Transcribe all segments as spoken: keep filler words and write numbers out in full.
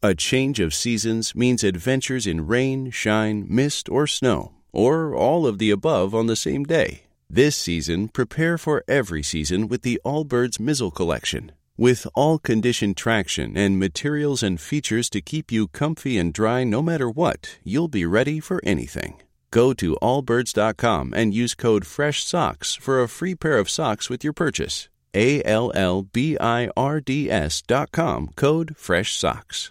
A change of seasons means adventures in rain, shine, mist, or snow, or all of the above on the same day. This season, prepare for every season with the Allbirds Mizzle Collection. With all-condition traction and materials and features to keep you comfy and dry no matter what, you'll be ready for anything. Go to allbirds dot com and use code FRESHSOCKS for a free pair of socks with your purchase. A L L B I R D S dot com, code FRESHSOCKS.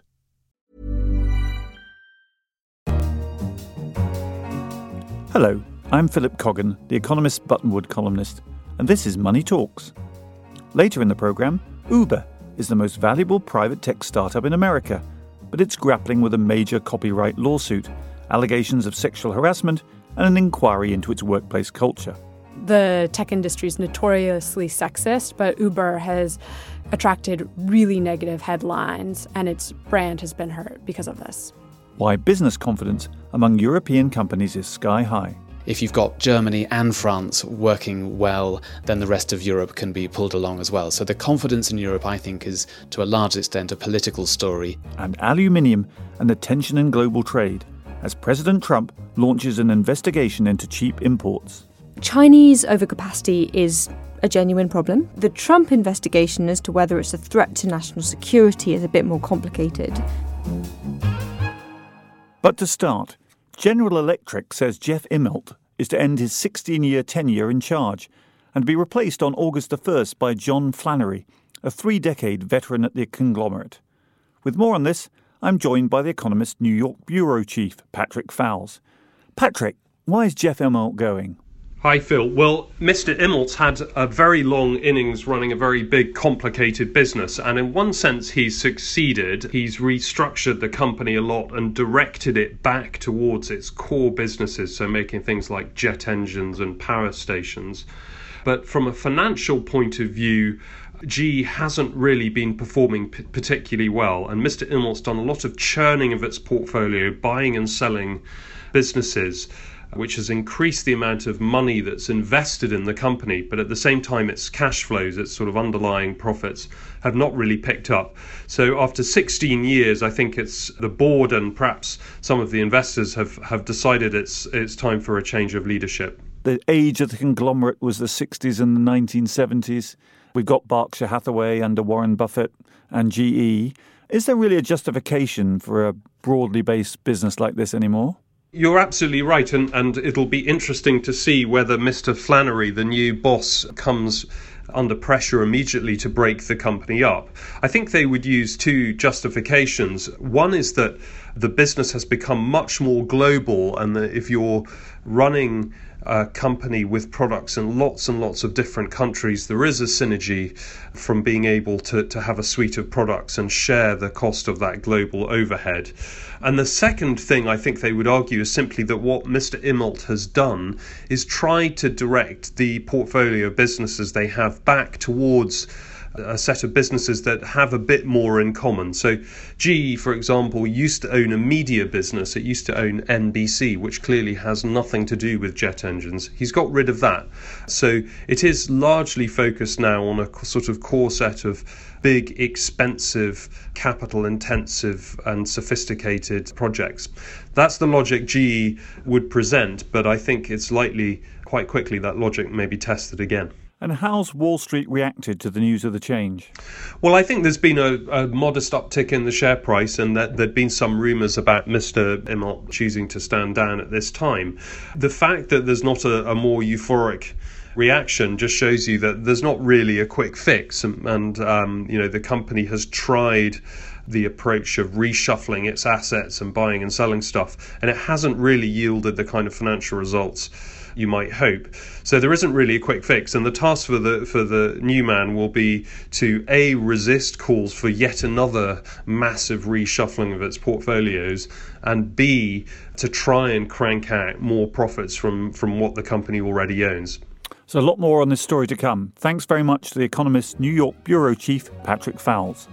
Hello, I'm Philip Coggan, the Economist Buttonwood columnist, and this is Money Talks. Later in the programme, Uber is the most valuable private tech startup in America, but it's grappling with a major copyright lawsuit, allegations of sexual harassment, and an inquiry into its workplace culture. The tech industry is notoriously sexist, but Uber has attracted really negative headlines, and its brand has been hurt because of this. Why business confidence among European companies is sky high. If you've got Germany and France working well, then the rest of Europe can be pulled along as well. So the confidence in Europe, I think, is to a large extent a political story. And aluminium and the tension in global trade, as President Trump launches an investigation into cheap imports. Chinese overcapacity is a genuine problem. The Trump investigation as to whether it's a threat to national security is a bit more complicated. But to start, General Electric says Jeff Immelt is to end his sixteen-year tenure in charge and be replaced on August the first by John Flannery, a three-decade veteran at the conglomerate. With more on this, I'm joined by The Economist New York bureau chief, Patrick Fowles. Patrick, why is Jeff Immelt going? Hi, Phil. Well, Mister Immelt's had a very long innings running a very big, complicated business, and in one sense he's succeeded. He's restructured the company a lot and directed it back towards its core businesses, so making things like jet engines and power stations. But from a financial point of view, G E hasn't really been performing p- particularly well, and Mister Immelt's done a lot of churning of its portfolio, buying and selling businesses, which has increased the amount of money that's invested in the company, but at the same time its cash flows, its sort of underlying profits, have not really picked up. So after sixteen years, I think it's the board and perhaps some of the investors have, have decided it's it's time for a change of leadership. The age of the conglomerate was the sixties and the nineteen seventies. We've got Berkshire Hathaway under Warren Buffett and G E. Is there really a justification for a broadly based business like this anymore? You're absolutely right, and, and it'll be interesting to see whether Mister Flannery, the new boss, comes under pressure immediately to break the company up. I think they would use two justifications. One is that the business has become much more global, and that if you're running a company with products in lots and lots of different countries, there is a synergy from being able to, to have a suite of products and share the cost of that global overhead. And the second thing I think they would argue is simply that what Mister Immelt has done is try to direct the portfolio of businesses they have back towards a set of businesses that have a bit more in common. So G E, for example, used to own a media business. It used to own N B C, which clearly has nothing to do with jet engines. He's got rid of that. So it is largely focused now on a sort of core set of big, expensive, capital-intensive and sophisticated projects. That's the logic G E would present, but I think it's likely quite quickly that logic may be tested again. And how's Wall Street reacted to the news of the change? Well, I think there's been a, a modest uptick in the share price, and that there'd been some rumours about Mister Immelt choosing to stand down at this time. The fact that there's not a, a more euphoric reaction just shows you that there's not really a quick fix, and, and um, you know, the company has tried the approach of reshuffling its assets and buying and selling stuff, and it hasn't really yielded the kind of financial results you might hope. So there isn't really a quick fix, and the task for the for the new man will be to A, resist calls for yet another massive reshuffling of its portfolios, and B, to try and crank out more profits from, from what the company already owns. So a lot more on this story to come. Thanks very much to The Economist New York bureau chief, Patrick Fowles.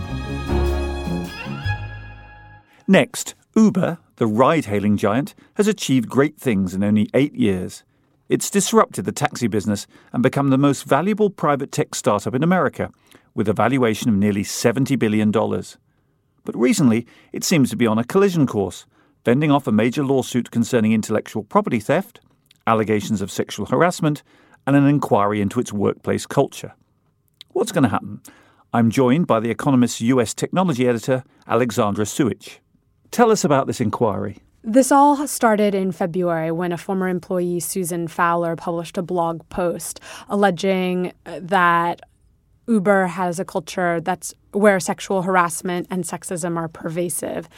Next, Uber, the ride-hailing giant, has achieved great things in only eight years. It's disrupted the taxi business and become the most valuable private tech startup in America, with a valuation of nearly seventy billion dollars. But recently, it seems to be on a collision course, fending off a major lawsuit concerning intellectual property theft, allegations of sexual harassment, and an inquiry into its workplace culture. What's going to happen? I'm joined by The Economist's U S technology editor, Alexandra Suich. Tell us about this inquiry. This all started in February when a former employee, Susan Fowler, published a blog post alleging that Uber has a culture that's where sexual harassment and sexism are pervasive.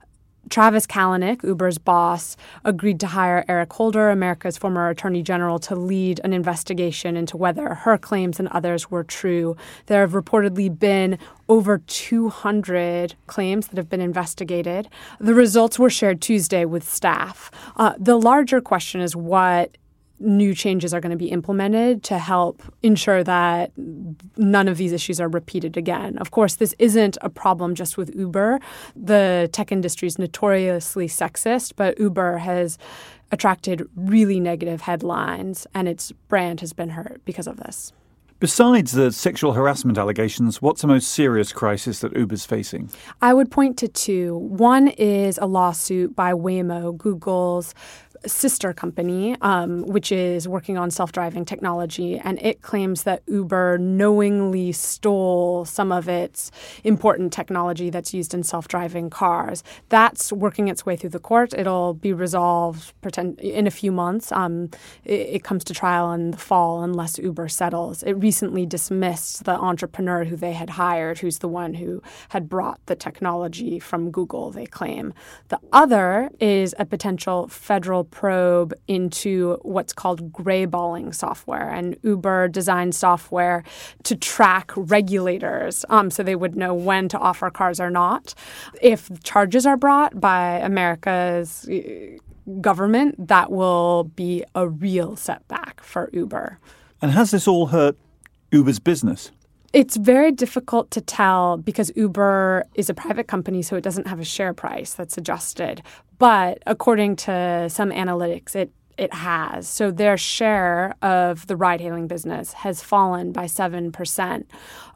Travis Kalanick, Uber's boss, agreed to hire Eric Holder, America's former attorney general, to lead an investigation into whether her claims and others were true. There have reportedly been over two hundred claims that have been investigated. The results were shared Tuesday with staff. Uh, the larger question is what new changes are going to be implemented to help ensure that none of these issues are repeated again. Of course, this isn't a problem just with Uber. The tech industry is notoriously sexist, but Uber has attracted really negative headlines, and its brand has been hurt because of this. Besides the sexual harassment allegations, what's the most serious crisis that Uber's facing? I would point to two. One is a lawsuit by Waymo, Google's sister company, um, which is working on self-driving technology, and it claims that Uber knowingly stole some of its important technology that's used in self-driving cars. That's working its way through the court. It'll be resolved pretend, in a few months. Um, it, it comes to trial in the fall unless Uber settles. It recently dismissed the entrepreneur who they had hired, who's the one who had brought the technology from Google, they claim. The other is a potential federal probe into what's called grayballing software. And Uber designed software to track regulators um, so they would know when to offer cars or not. If charges are brought by America's government, that will be a real setback for Uber. And has this all hurt Uber's business? It's very difficult to tell because Uber is a private company, so it doesn't have a share price that's adjusted. But according to some analytics, it it has. So their share of the ride-hailing business has fallen by seven percent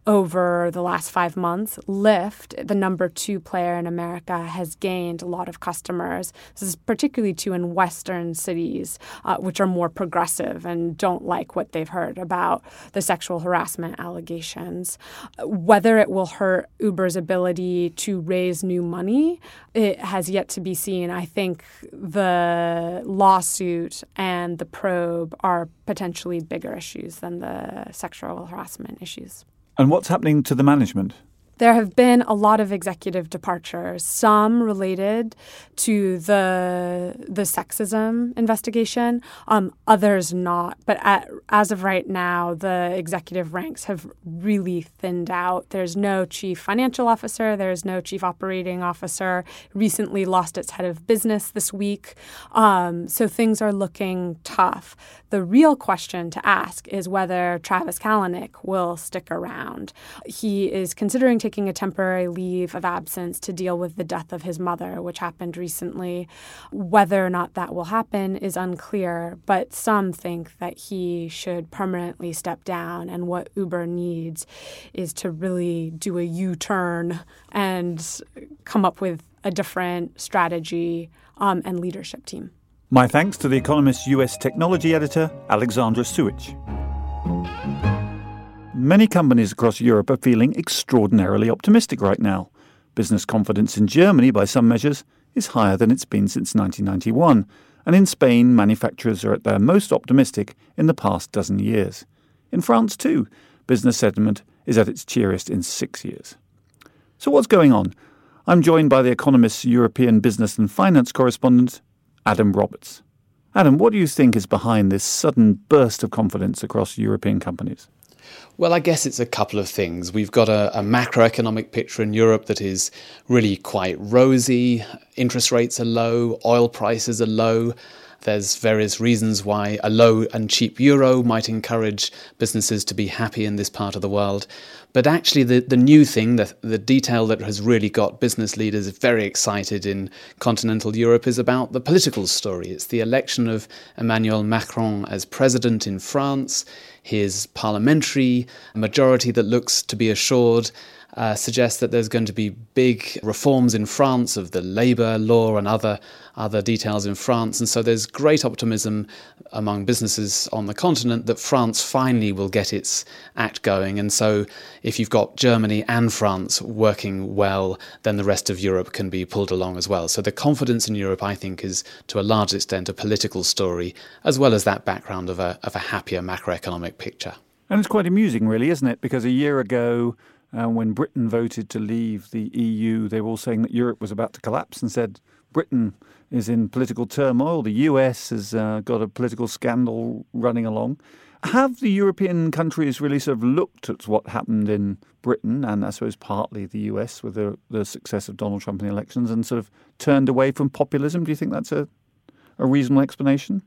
over the last five months. Lyft, the number two player in America, has gained a lot of customers. This is particularly true in Western cities, uh, which are more progressive and don't like what they've heard about the sexual harassment allegations. Whether it will hurt Uber's ability to raise new money, it has yet to be seen. I think the lawsuit and the probe are potentially bigger issues than the sexual harassment issues. And what's happening to the management? There have been a lot of executive departures, some related to the the sexism investigation, um, others not. But at, as of right now, the executive ranks have really thinned out. There's no chief financial officer. There's no chief operating officer. Recently lost its head of business this week. Um, so things are looking tough. The real question to ask is whether Travis Kalanick will stick around. He is considering taking taking a temporary leave of absence to deal with the death of his mother, which happened recently. Whether or not that will happen is unclear, but some think that he should permanently step down, and what Uber needs is to really do a U-turn and come up with a different strategy um, and leadership team. My thanks to The Economist's U S technology editor, Alexandra Suich. Many companies across Europe are feeling extraordinarily optimistic right now. Business confidence in Germany, by some measures, is higher than it's been since nineteen ninety-one. And in Spain, manufacturers are at their most optimistic in the past dozen years. In France, too, business sentiment is at its cheeriest in six years. So what's going on? I'm joined by The Economist's European business and finance correspondent, Adam Roberts. Adam, what do you think is behind this sudden burst of confidence across European companies? Well, I guess it's a couple of things. We've got a, a macroeconomic picture in Europe that is really quite rosy. Interest rates are low, oil prices are low. There's various reasons why a low and cheap euro might encourage businesses to be happy in this part of the world. But actually the, the new thing, the, the detail that has really got business leaders very excited in continental Europe is about the political story. It's the election of Emmanuel Macron as president in France, his parliamentary majority that looks to be assured, uh, suggests that there's going to be big reforms in France of the labour law and other other details in France. And so there's great optimism among businesses on the continent that France finally will get its act going. And so if you've got Germany and France working well, then the rest of Europe can be pulled along as well. So the confidence in Europe, I think, is to a large extent a political story, as well as that background of a of a happier macroeconomic picture. And it's quite amusing, really, isn't it? Because a year ago, uh, when Britain voted to leave the E U, they were all saying that Europe was about to collapse and said Britain is in political turmoil. The U S has uh, got a political scandal running along. Have the European countries really sort of looked at what happened in Britain and I suppose partly the U S with the, the success of Donald Trump in the elections and sort of turned away from populism? Do you think that's a, a reasonable explanation?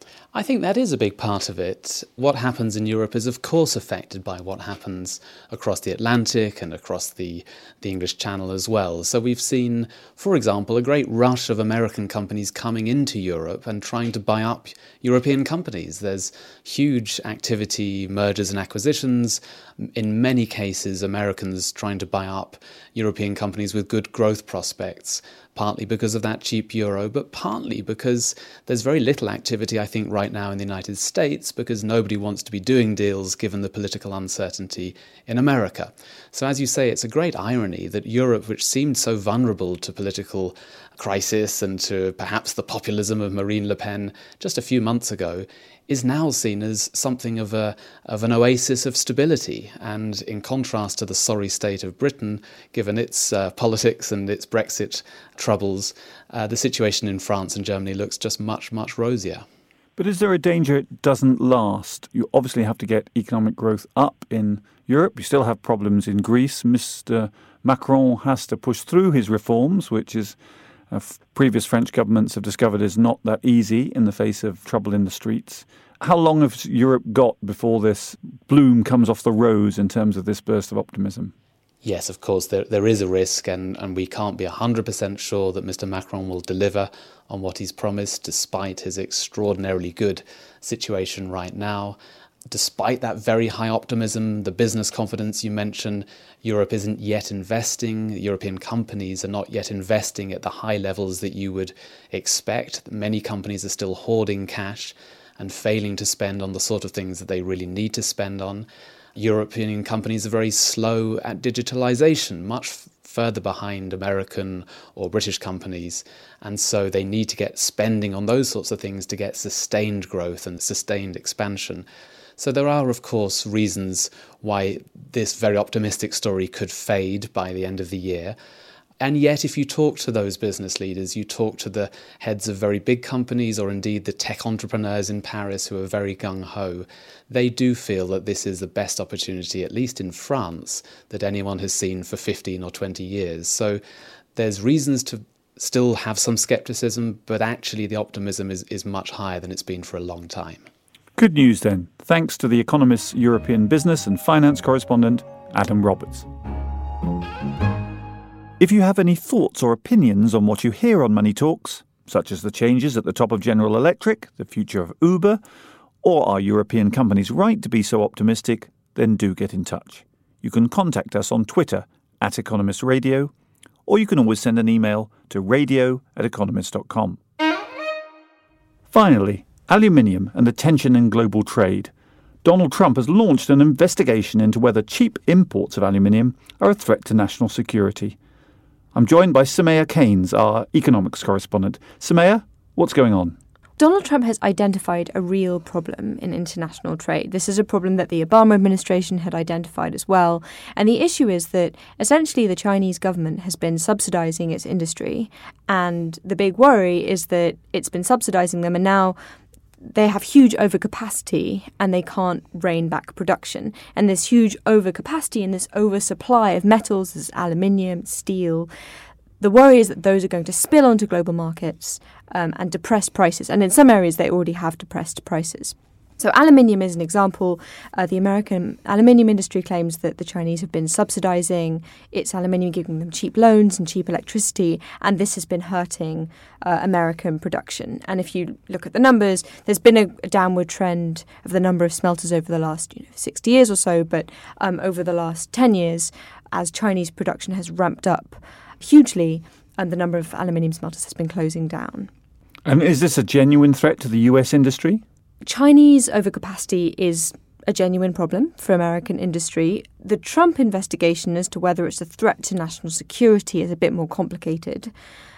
I think that is a big part of it. What happens in Europe is, of course, affected by what happens across the Atlantic and across the, the English Channel as well. So we've seen, for example, a great rush of American companies coming into Europe and trying to buy up European companies. There's huge activity, mergers and acquisitions. In many cases, Americans trying to buy up European companies with good growth prospects, partly because of that cheap euro, but partly because there's very little activity, I think, right now in the United States, because nobody wants to be doing deals given the political uncertainty in America. So as you say, it's a great irony that Europe, which seemed so vulnerable to political crisis and to perhaps the populism of Marine Le Pen just a few months ago, is now seen as something of a of an oasis of stability. And in contrast to the sorry state of Britain, given its uh, politics and its Brexit troubles, uh, the situation in France and Germany looks just much, much rosier. But is there a danger it doesn't last? You obviously have to get economic growth up in Europe. You still have problems in Greece. Mister Macron has to push through his reforms, which is Uh, f- previous French governments have discovered is not that easy in the face of trouble in the streets. How long has Europe got before this bloom comes off the rose in terms of this burst of optimism? Yes, of course, there there is a risk, and, and we can't be one hundred percent sure that Mister Macron will deliver on what he's promised, despite his extraordinarily good situation right now. Despite that very high optimism, the business confidence you mentioned, Europe isn't yet investing. European companies are not yet investing at the high levels that you would expect. Many companies are still hoarding cash and failing to spend on the sort of things that they really need to spend on. European companies are very slow at digitalization, much f- further behind American or British companies. And so they need to get spending on those sorts of things to get sustained growth and sustained expansion. So there are, of course, reasons why this very optimistic story could fade by the end of the year. And yet, if you talk to those business leaders, you talk to the heads of very big companies or indeed the tech entrepreneurs in Paris who are very gung-ho, they do feel that this is the best opportunity, at least in France, that anyone has seen for fifteen or twenty years. So there's reasons to still have some skepticism, but actually the optimism is, is much higher than it's been for a long time. Good news then, thanks to The Economist's European business and finance correspondent, Adam Roberts. If you have any thoughts or opinions on what you hear on Money Talks, such as the changes at the top of General Electric, the future of Uber, or are European companies right to be so optimistic, then do get in touch. You can contact us on Twitter at Economist Radio, or you can always send an email to radio at economist dot com. Finally, aluminium and the tension in global trade. Donald Trump has launched an investigation into whether cheap imports of aluminium are a threat to national security. I'm joined by Soumaya Keynes, our economics correspondent. Soumaya, what's going on? Donald Trump has identified a real problem in international trade. This is a problem that the Obama administration had identified as well. And the issue is that essentially the Chinese government has been subsidizing its industry. And the big worry is that it's been subsidizing them, and now they have huge overcapacity and they can't rein back production. And this huge overcapacity and this oversupply of metals, this aluminium, steel, the worry is that those are going to spill onto global markets um, and depress prices. And in some areas, they already have depressed prices. So aluminium is an example. Uh, the American aluminium industry claims that the Chinese have been subsidizing its aluminium, giving them cheap loans and cheap electricity, and this has been hurting uh, American production. And if you look at the numbers, there's been a, a downward trend of the number of smelters over the last you know, sixty years or so, but um, over the last ten years, as Chinese production has ramped up hugely and the number of aluminium smelters has been closing down. And is this a genuine threat to the U S industry? Chinese overcapacity is a genuine problem for American industry. The Trump investigation as to whether it's a threat to national security is a bit more complicated.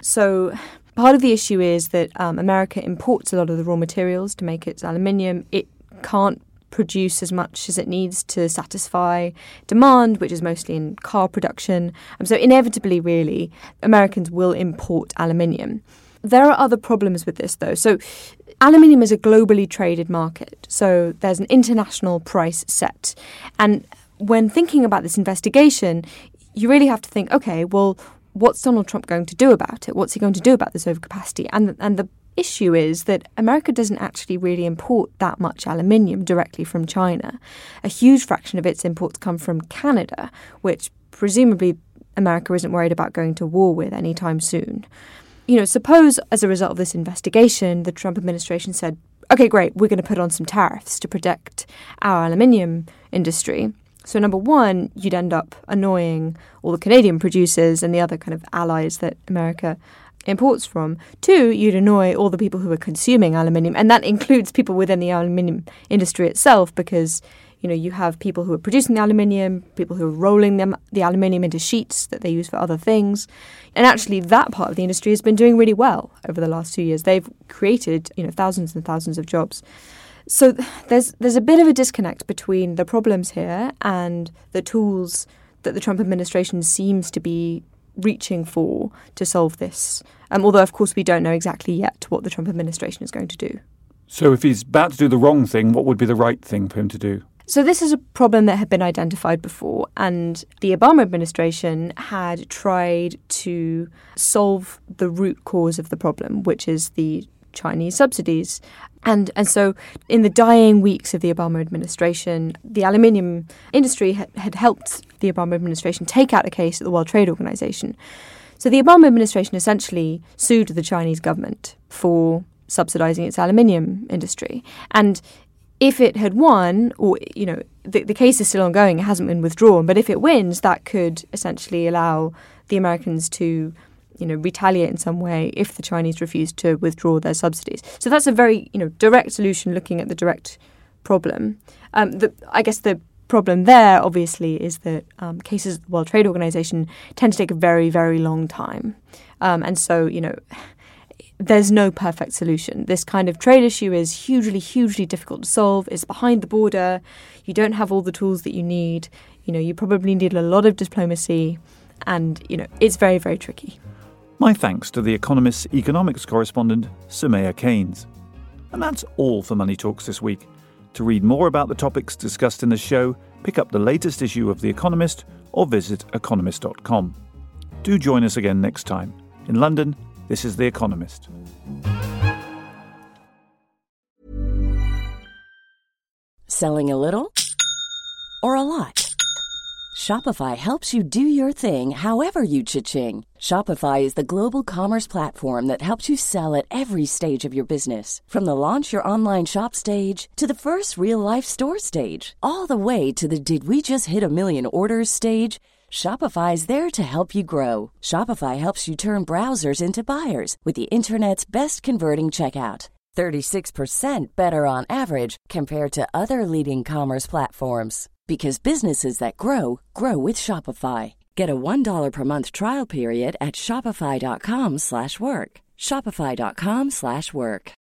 So part of the issue is that um, America imports a lot of the raw materials to make its aluminium. It can't produce as much as it needs to satisfy demand, which is mostly in car production. Um, so inevitably, really, Americans will import aluminium. There are other problems with this, though. So aluminium is a globally traded market. So there's an international price set. And when thinking about this investigation, you really have to think, OK, well, what's Donald Trump going to do about it? What's he going to do about this overcapacity? And, and the issue is that America doesn't actually really import that much aluminium directly from China. A huge fraction of its imports come from Canada, which presumably America isn't worried about going to war with anytime soon. You know, suppose as a result of this investigation, the Trump administration said, OK, great, we're going to put on some tariffs to protect our aluminium industry. So number one, you'd end up annoying all the Canadian producers and the other kind of allies that America imports from. Two, you'd annoy all the people who are consuming aluminium, and that includes people within the aluminium industry itself, because you know you have people who are producing the aluminium, people who are rolling them the aluminium into sheets that they use for other things, and actually that part of the industry has been doing really well over the last two years. They've created you know thousands and thousands of jobs. So there's there's a bit of a disconnect between the problems here and the tools that the Trump administration seems to be reaching for to solve this. Um, although, of course, we don't know exactly yet what the Trump administration is going to do. So if he's about to do the wrong thing, what would be the right thing for him to do? So this is a problem that had been identified before, and the Obama administration had tried to solve the root cause of the problem, which is the Chinese subsidies. And and so in the dying weeks of the Obama administration, the aluminium industry had, had helped the Obama administration take out a case at the World Trade Organization. So the Obama administration essentially sued the Chinese government for subsidizing its aluminium industry. And if it had won, or, you know, the, the case is still ongoing, it hasn't been withdrawn, but if it wins, that could essentially allow the Americans to you know, retaliate in some way if the Chinese refuse to withdraw their subsidies. So that's a very, you know, direct solution looking at the direct problem. Um, the, I guess the problem there, obviously, is that um, cases of the World Trade Organization tend to take a very, very long time. Um, and so, you know, there's no perfect solution. This kind of trade issue is hugely, hugely difficult to solve. It's behind the border. You don't have all the tools that you need. You know, you probably need a lot of diplomacy. And, you know, it's very, very tricky. My thanks to The Economist's economics correspondent, Soumaya Keynes. And that's all for Money Talks this week. To read more about the topics discussed in the show, pick up the latest issue of The Economist or visit economist dot com. Do join us again next time. In London, this is The Economist. Selling a little or a lot? Shopify helps you do your thing however you cha-ching. Shopify is the global commerce platform that helps you sell at every stage of your business. From the launch your online shop stage to the first real-life store stage, all the way to the did we just hit a million orders stage. Shopify is there to help you grow. Shopify helps you turn browsers into buyers with the internet's best converting checkout. thirty-six percent better on average compared to other leading commerce platforms. Because businesses that grow, grow with Shopify. Get a one dollar per month trial period at shopify.com slash work. Shopify.com slash work.